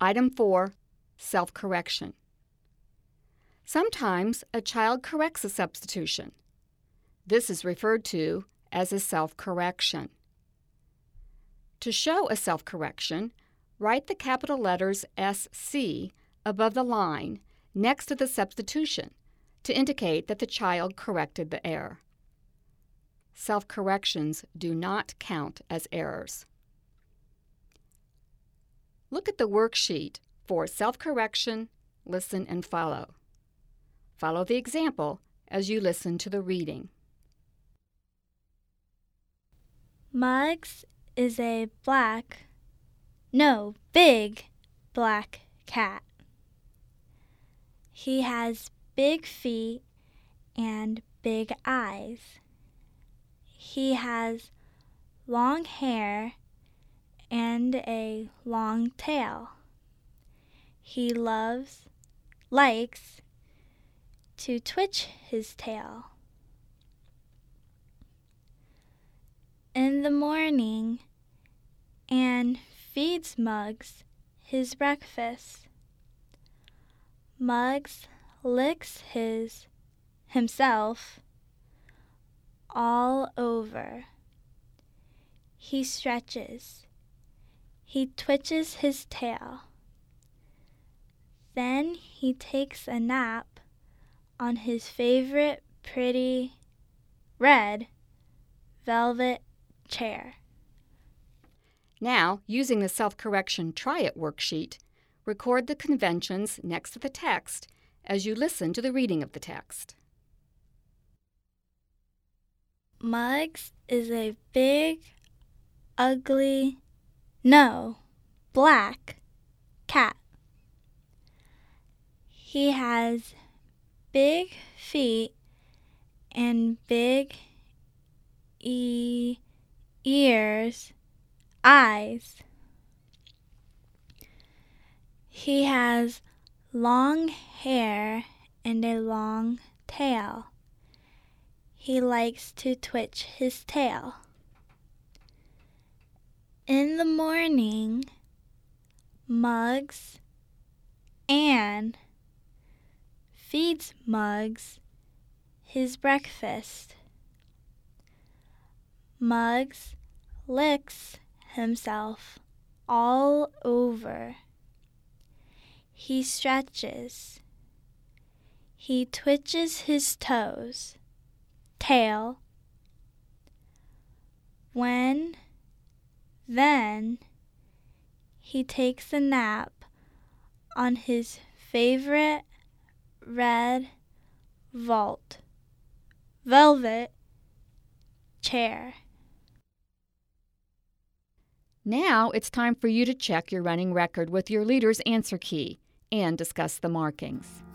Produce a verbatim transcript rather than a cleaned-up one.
Item four, self-correction. Sometimes a child corrects a substitution. This is referred to as a self-correction. To show a self-correction, write the capital letters S C above the line next to the substitution to indicate that the child corrected the error. Self-corrections do not count as errors. Look at the worksheet for self-correction, listen, and follow. Follow the example as you listen to the reading. Muggs is a black, no, big black cat. He has big feet and big eyes. He has long hair and a long tail. He loves, likes to twitch his tail. In the morning, Anne feeds Muggs his breakfast. Muggs licks his himself all over. He stretches. He twitches his tail. Then he takes a nap on his favorite pretty red velvet chair. Now, using the self-correction Try It worksheet, record the conventions next to the text as you listen to the reading of the text. Muggs is a big, ugly, no, black cat. He has big feet and big e- ears, eyes. He has long hair and a long tail. He likes to twitch his tail. In the morning, Muggs, Anne, feeds Muggs his breakfast. Muggs licks himself all over. He stretches. He twitches his toes, tail. When, then, he takes a nap on his favorite red vault, velvet chair. Now it's time for you to check your running record with your leader's answer key and discuss the markings.